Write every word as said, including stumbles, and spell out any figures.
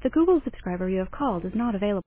The Google subscriber you have called is not available.